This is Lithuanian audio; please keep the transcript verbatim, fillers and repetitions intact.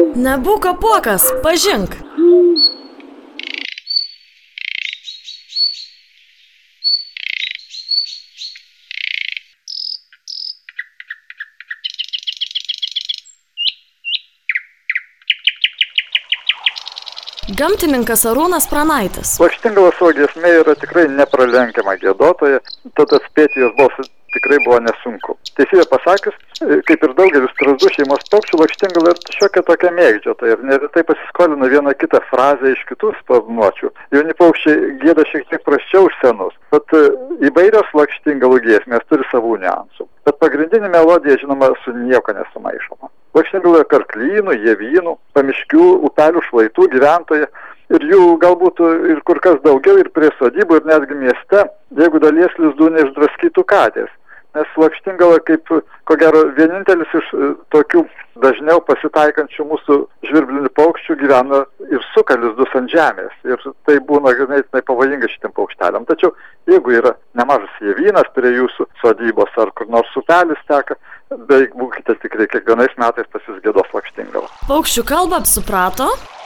Nebūk apuokas, pažink. Gamtininkas Arūnas Pranaitis. Lakštingalos savo giesmė yra tikrai nepralenkiama giedotoja, tad atspėti jos balsą tikrai buvo nesunku. Teisybę pasakius, kaip ir daugelis strazdų šeimos paukščių, lakštingala yra šiokia tokia mėgdžiotoja ir neretai pasiskolina vieną kitą frazę iš kitų sparnuočių. Jauni paukščiai gieda šiek tiek prasčiau už senus, bet įvairios lakštingalų giesmės turi savų niuansų. Bet pagrindinė melodija, žinoma, su nieko nesumaišoma. Lakštingaloje karklynų, javynų, pamiškių, upelių, šlaitų gyventojai ir jų galbūt ir kur kas daugiau ir prie sodybų ir netgi mieste, jeigu dalies lizdų neišdraskytų katės. Nes lakštingala kaip, ko gero, vienintelis iš tokių dažniau pasitaikančių mūsų žvirblinių paukščių gyvena ir suka lizdus ant žemės. Ir tai būna ganėtinai pavojinga šitiem paukšteliam. Tačiau jeigu yra nemažas javynas prie jūsų sodybos ar kur nors upelis teka, beveik būkite tikrai, kiekvienais metais pas jūs giedos lakštingala. Paukščių kalbą suprato?